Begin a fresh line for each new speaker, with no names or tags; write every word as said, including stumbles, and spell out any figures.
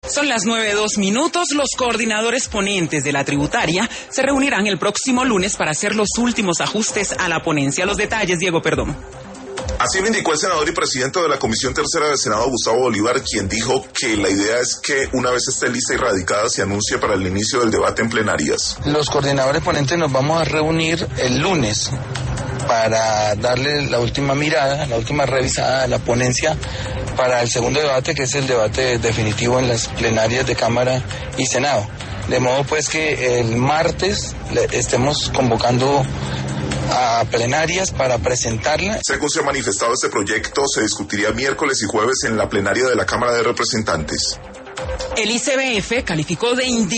Son las nueve dos minutos. Los coordinadores ponentes de la tributaria se reunirán el próximo lunes para hacer los últimos ajustes a la ponencia. Los detalles, Diego Perdomo.
Así lo indicó el senador y presidente de la Comisión Tercera del Senado, Gustavo Bolívar, quien dijo que la idea es que una vez esté lista y radicada se anuncie para el inicio del debate en plenarias.
Los coordinadores ponentes nos vamos a reunir el lunes para darle la última mirada, la última revisada a la ponencia para el segundo debate, que es el debate definitivo en las plenarias de Cámara y Senado. De modo pues que el martes estemos convocando a plenarias para presentarla.
Según se ha manifestado, este proyecto se discutiría miércoles y jueves en la plenaria de la Cámara de Representantes.
El I C B F calificó de indigno